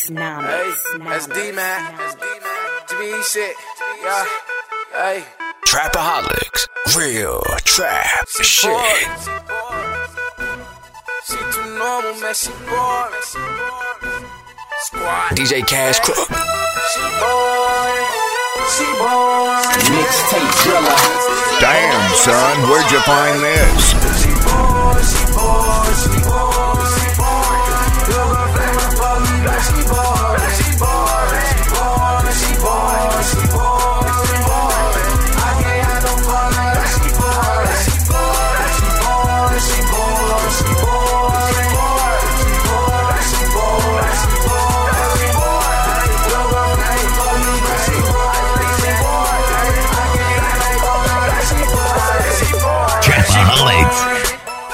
Hey, that's D, man. GBE shit. Yeah. Hey. Trapaholics. Real trap shit. She too normal, man. She bored. Squad. DJ Cash Crook. She bored. She bored. Mixtape driller. Damn, son, where'd you find this?